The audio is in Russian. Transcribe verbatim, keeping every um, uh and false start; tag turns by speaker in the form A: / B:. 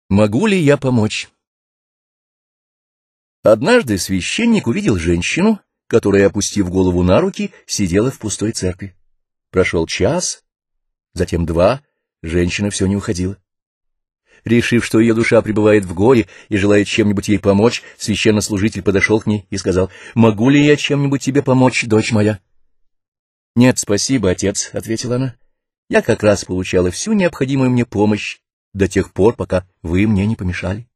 A: Могу ли я помочь? Однажды священник увидел женщину, которая, опустив голову на руки, сидела в пустой церкви. Прошел час, затем два, женщина все не уходила. Решив, что ее душа пребывает в горе и желает чем-нибудь ей помочь, священнослужитель подошел к ней и сказал: «Могу ли я чем-нибудь тебе помочь, дочь моя?» «Нет, спасибо, отец», — ответила она. «Я как раз получала всю необходимую мне помощь до тех пор, пока вы мне не помешали».